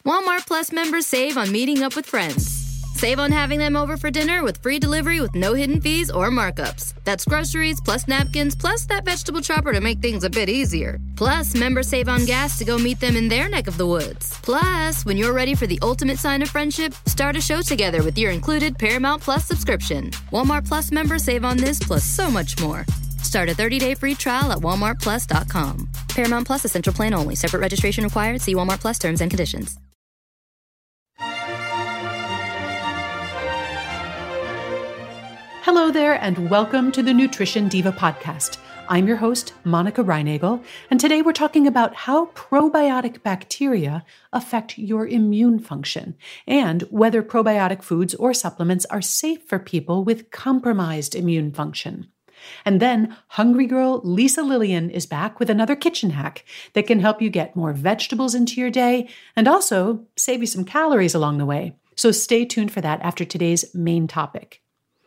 Walmart Plus members save on meeting up with friends. Save on having them over for dinner with free delivery with no hidden fees or markups. That's groceries, plus napkins, plus that vegetable chopper to make things a bit easier. Plus, members save on gas to go meet them in their neck of the woods. Plus, when you're ready for the ultimate sign of friendship, start a show together with your included Paramount Plus subscription. Walmart Plus members save on this plus so much more. Start a 30-day free trial at walmartplus.com. Paramount Plus Essential Plan only. Separate registration required. See Walmart Plus terms and conditions. Hello there, and welcome to the Nutrition Diva podcast. I'm your host, Monica Reinagel, and today we're talking about how probiotic bacteria affect your immune function and whether probiotic foods or supplements are safe for people with compromised immune function. And then hungry girl Lisa Lillian is back with another kitchen hack that can help you get more vegetables into your day and also save you some calories along the way. So stay tuned for that after today's main topic.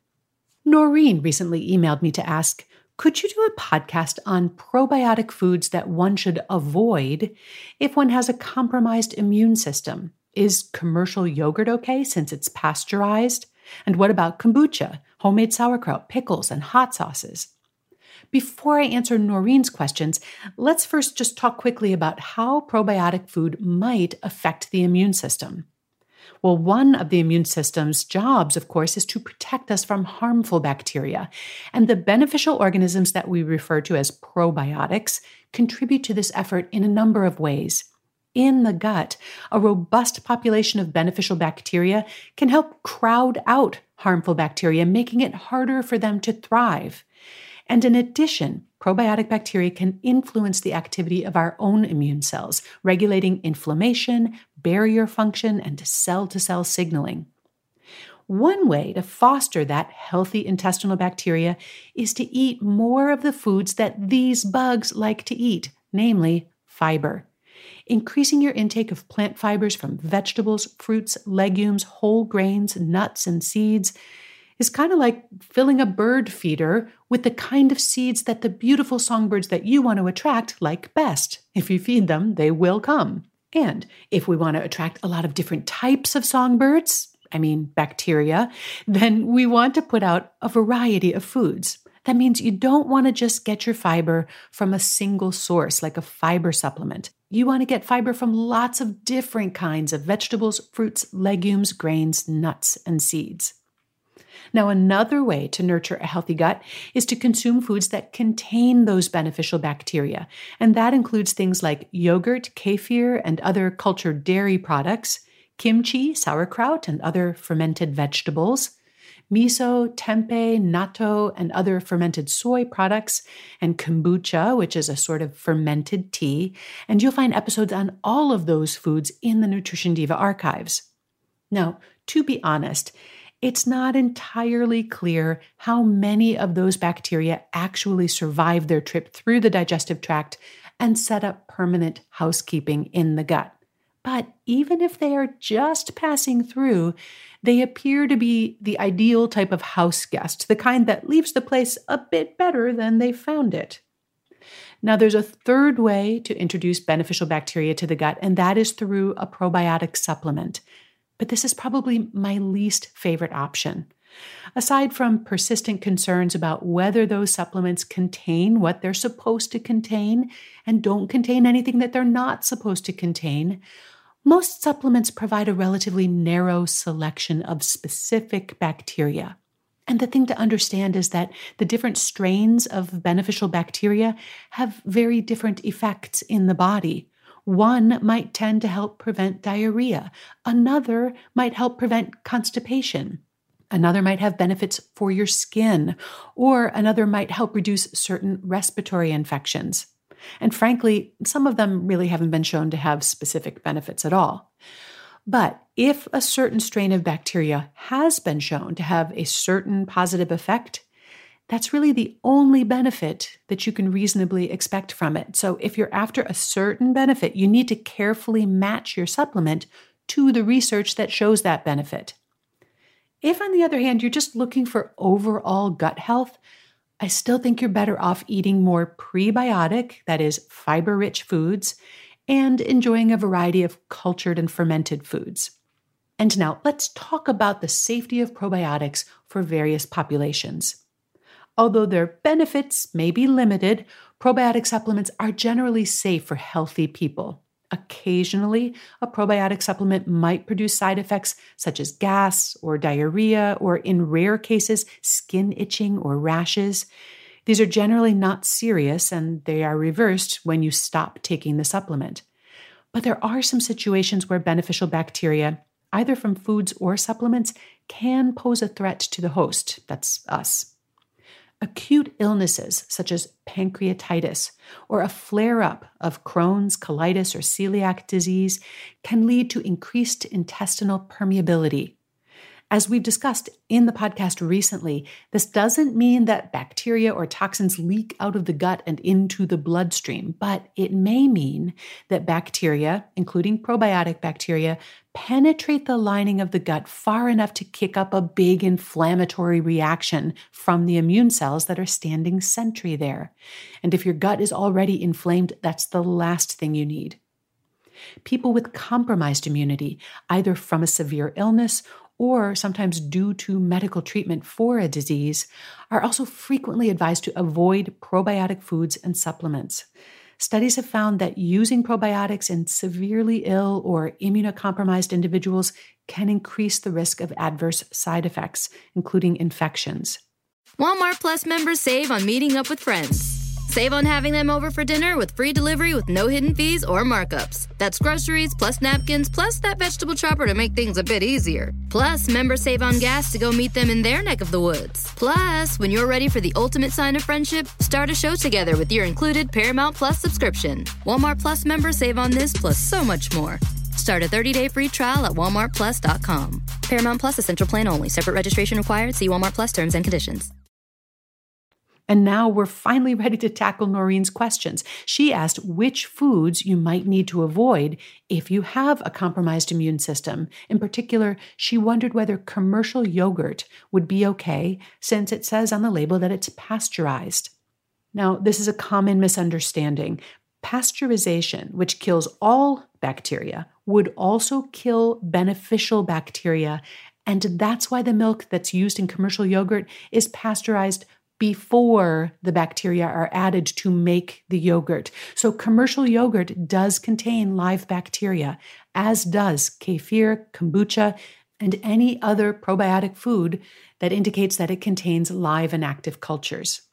Noreen recently emailed me to ask, could you do a podcast on probiotic foods that one should avoid if one has a compromised immune system? Is commercial yogurt okay since it's pasteurized? And what about kombucha, homemade sauerkraut, pickles, and hot sauces? Before I answer Noreen's questions, let's first just talk quickly about how probiotic food might affect the immune system. Well, one of the immune system's jobs, of course, is to protect us from harmful bacteria. And the beneficial organisms that we refer to as probiotics contribute to this effort in a number of ways. In the gut, a robust population of beneficial bacteria can help crowd out harmful bacteria, making it harder for them to thrive. And in addition, probiotic bacteria can influence the activity of our own immune cells, regulating inflammation, barrier function, and cell-to-cell signaling. One way to foster that healthy intestinal bacteria is to eat more of the foods that these bugs like to eat, namely fiber. Increasing your intake of plant fibers from vegetables, fruits, legumes, whole grains, nuts, and seeds is kind of like filling a bird feeder with the kind of seeds that the beautiful songbirds that you want to attract like best. If you feed them, they will come. And if we want to attract a lot of different types of songbirds, bacteria, then we want to put out a variety of foods. That means you don't want to just get your fiber from a single source like a fiber supplement. You want to get fiber from lots of different kinds of vegetables, fruits, legumes, grains, nuts, and seeds. Now, another way to nurture a healthy gut is to consume foods that contain those beneficial bacteria. And that includes things like yogurt, kefir, and other cultured dairy products, kimchi, sauerkraut, and other fermented vegetables, miso, tempeh, natto, and other fermented soy products, and kombucha, which is a sort of fermented tea. And you'll find episodes on all of those foods in the Nutrition Diva archives. Now, to be honest, it's not entirely clear how many of those bacteria actually survive their trip through the digestive tract and set up permanent housekeeping in the gut. But even if they are just passing through, they appear to be the ideal type of house guest, the kind that leaves the place a bit better than they found it. Now, there's a third way to introduce beneficial bacteria to the gut, and that is through a probiotic supplement. But this is probably my least favorite option. Aside from persistent concerns about whether those supplements contain what they're supposed to contain and don't contain anything that they're not supposed to contain, most supplements provide a relatively narrow selection of specific bacteria. And the thing to understand is that the different strains of beneficial bacteria have very different effects in the body. One might tend to help prevent diarrhea. Another might help prevent constipation. Another might have benefits for your skin, or another might help reduce certain respiratory infections. And frankly, some of them really haven't been shown to have specific benefits at all. But if a certain strain of bacteria has been shown to have a certain positive effect, that's really the only benefit that you can reasonably expect from it. So if you're after a certain benefit, you need to carefully match your supplement to the research that shows that benefit. If, on the other hand, you're just looking for overall gut health, I still think you're better off eating more prebiotic, that is, fiber-rich foods, and enjoying a variety of cultured and fermented foods. And now let's talk about the safety of probiotics for various populations. Although their benefits may be limited, probiotic supplements are generally safe for healthy people. Occasionally, a probiotic supplement might produce side effects such as gas or diarrhea, or in rare cases, skin itching or rashes. These are generally not serious and they are reversed when you stop taking the supplement. But there are some situations where beneficial bacteria, either from foods or supplements, can pose a threat to the host, that's us. Acute illnesses such as pancreatitis or a flare-up of Crohn's, colitis, or celiac disease can lead to increased intestinal permeability. As we've discussed in the podcast recently, this doesn't mean that bacteria or toxins leak out of the gut and into the bloodstream, but it may mean that bacteria, including probiotic bacteria, penetrate the lining of the gut far enough to kick up a big inflammatory reaction from the immune cells that are standing sentry there. And if your gut is already inflamed, that's the last thing you need. People with compromised immunity, either from a severe illness or sometimes due to medical treatment for a disease, are also frequently advised to avoid probiotic foods and supplements. Studies have found that using probiotics in severely ill or immunocompromised individuals can increase the risk of adverse side effects, including infections. Walmart Plus members save on meeting up with friends. Save on having them over for dinner with free delivery with no hidden fees or markups. That's groceries plus napkins plus that vegetable chopper to make things a bit easier. Plus, members save on gas to go meet them in their neck of the woods. Plus, when you're ready for the ultimate sign of friendship, start a show together with your included Paramount Plus subscription. Walmart Plus members save on this plus so much more. Start a 30-day free trial at walmartplus.com. Paramount Plus Essential Plan only. Separate registration required. See Walmart Plus terms and conditions. And now we're finally ready to tackle Noreen's questions. She asked which foods you might need to avoid if you have a compromised immune system. In particular, she wondered whether commercial yogurt would be okay since it says on the label that it's pasteurized. Now, this is a common misunderstanding. Pasteurization, which kills all bacteria, would also kill beneficial bacteria, and that's why the milk that's used in commercial yogurt is pasteurized before the bacteria are added to make the yogurt. So commercial yogurt does contain live bacteria, as does kefir, kombucha, and any other probiotic food that indicates that it contains live and active cultures.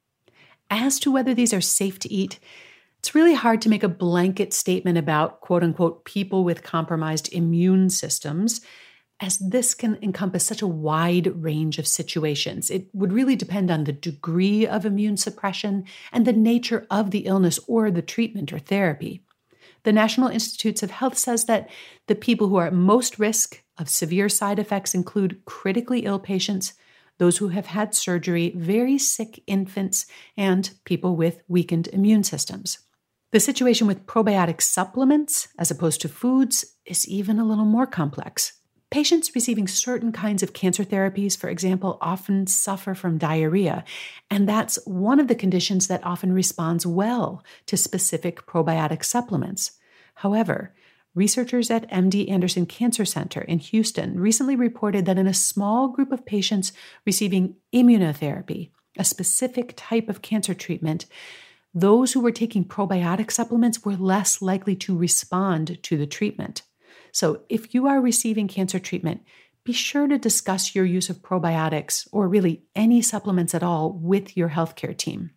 As to whether these are safe to eat, it's really hard to make a blanket statement about quote-unquote people with compromised immune systems, as this can encompass such a wide range of situations. It would really depend on the degree of immune suppression and the nature of the illness or the treatment or therapy. The National Institutes of Health says that the people who are at most risk of severe side effects include critically ill patients, those who have had surgery, very sick infants, and people with weakened immune systems. The situation with probiotic supplements, as opposed to foods, is even a little more complex. Patients receiving certain kinds of cancer therapies, for example, often suffer from diarrhea, and that's one of the conditions that often responds well to specific probiotic supplements. However, researchers at MD Anderson Cancer Center in Houston recently reported that in a small group of patients receiving immunotherapy, a specific type of cancer treatment, those who were taking probiotic supplements were less likely to respond to the treatment. So if you are receiving cancer treatment, be sure to discuss your use of probiotics or really any supplements at all with your healthcare team.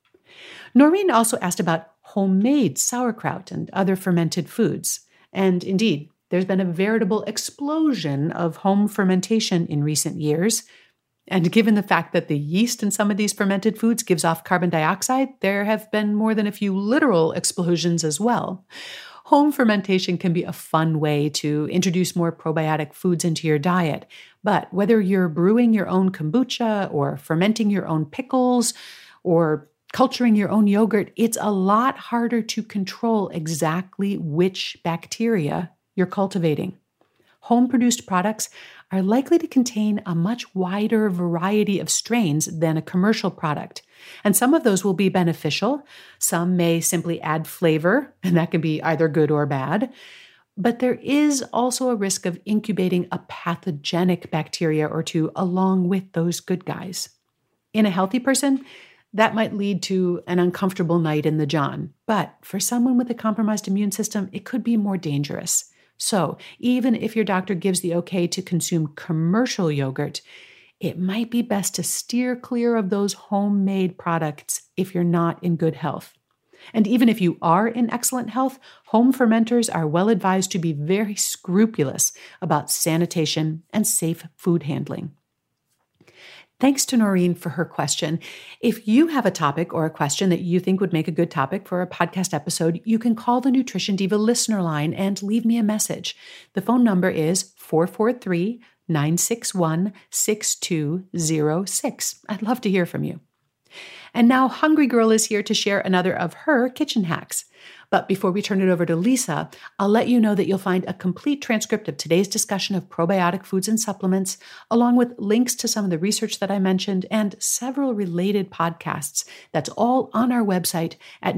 Noreen also asked about homemade sauerkraut and other fermented foods. And indeed, there's been a veritable explosion of home fermentation in recent years. And given the fact that the yeast in some of these fermented foods gives off carbon dioxide, there have been more than a few literal explosions as well. Home fermentation can be a fun way to introduce more probiotic foods into your diet. But whether you're brewing your own kombucha or fermenting your own pickles or culturing your own yogurt, it's a lot harder to control exactly which bacteria you're cultivating. Home-produced products are likely to contain a much wider variety of strains than a commercial product. And some of those will be beneficial. Some may simply add flavor, and that can be either good or bad. But there is also a risk of incubating a pathogenic bacteria or two along with those good guys. In a healthy person, that might lead to an uncomfortable night in the john. But for someone with a compromised immune system, it could be more dangerous. So even if your doctor gives the okay to consume commercial yogurt, it might be best to steer clear of those homemade products if you're not in good health. And even if you are in excellent health, home fermenters are well advised to be very scrupulous about sanitation and safe food handling. Thanks to Noreen for her question. If you have a topic or a question that you think would make a good topic for a podcast episode, you can call the Nutrition Diva listener line and leave me a message. The phone number is 443-961-6206. I'd love to hear from you. And now Hungry Girl is here to share another of her kitchen hacks. But before we turn it over to Lisa, I'll let you know that you'll find a complete transcript of today's discussion of probiotic foods and supplements, along with links to some of the research that I mentioned and several related podcasts. That's all on our website at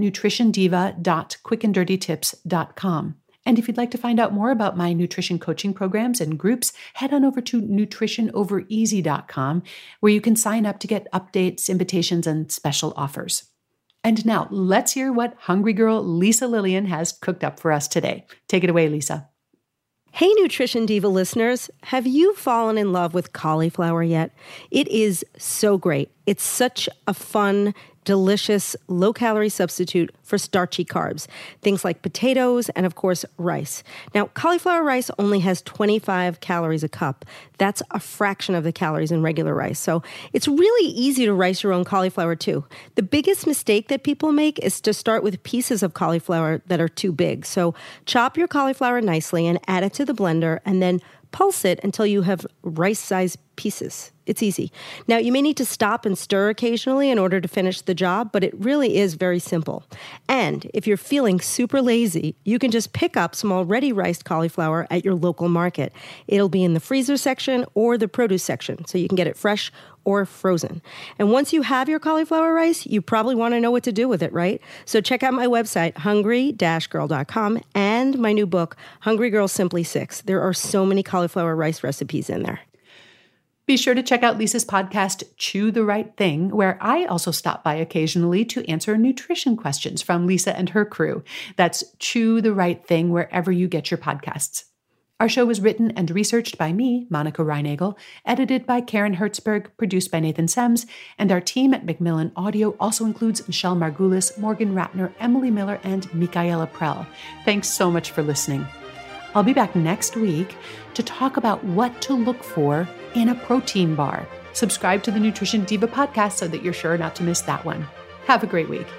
nutritiondiva.quickanddirtytips.com. And if you'd like to find out more about my nutrition coaching programs and groups, head on over to nutritionovereasy.com, where you can sign up to get updates, invitations, and special offers. And now let's hear what Hungry Girl Lisa Lillian has cooked up for us today. Take it away, Lisa. Hey, Nutrition Diva listeners, have you fallen in love with cauliflower yet? It is so great. It's such a fun, delicious, low-calorie substitute for starchy carbs, things like potatoes and, of course, rice. Now, cauliflower rice only has 25 calories a cup. That's a fraction of the calories in regular rice. So it's really easy to rice your own cauliflower, too. The biggest mistake that people make is to start with pieces of cauliflower that are too big. So chop your cauliflower nicely and add it to the blender, and then pulse it until you have rice-sized pieces. It's easy. Now, you may need to stop and stir occasionally in order to finish the job, but it really is very simple. And if you're feeling super lazy, you can just pick up some already riced cauliflower at your local market. It'll be in the freezer section or the produce section, so you can get it fresh or frozen. And once you have your cauliflower rice, you probably want to know what to do with it, right? So check out my website, hungry-girl.com, and my new book, Hungry Girl Simply 6. There are so many cauliflower rice recipes in there. Be sure to check out Lisa's podcast, Chew the Right Thing, where I also stop by occasionally to answer nutrition questions from Lisa and her crew. That's Chew the Right Thing wherever you get your podcasts. Our show was written and researched by me, Monica Reinagel, edited by Karen Hertzberg, produced by Nathan Sems, and our team at Macmillan Audio also includes Michelle Margulis, Morgan Ratner, Emily Miller, and Michaela Prell. Thanks so much for listening. I'll be back next week to talk about what to look for in a protein bar. Subscribe to the Nutrition Diva podcast so that you're sure not to miss that one. Have a great week.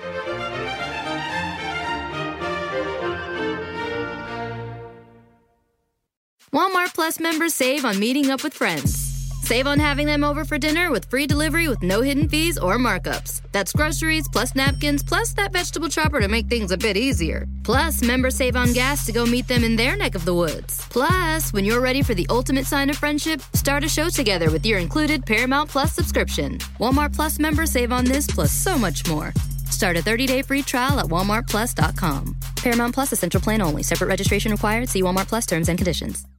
Walmart Plus members save on meeting up with friends. Save on having them over for dinner with free delivery with no hidden fees or markups. That's groceries plus napkins plus that vegetable chopper to make things a bit easier. Plus, members save on gas to go meet them in their neck of the woods. Plus, when you're ready for the ultimate sign of friendship, start a show together with your included Paramount Plus subscription. Walmart Plus members save on this plus so much more. Start a 30-day free trial at walmartplus.com. Paramount Plus Essential Plan only. Separate registration required. See Walmart Plus terms and conditions.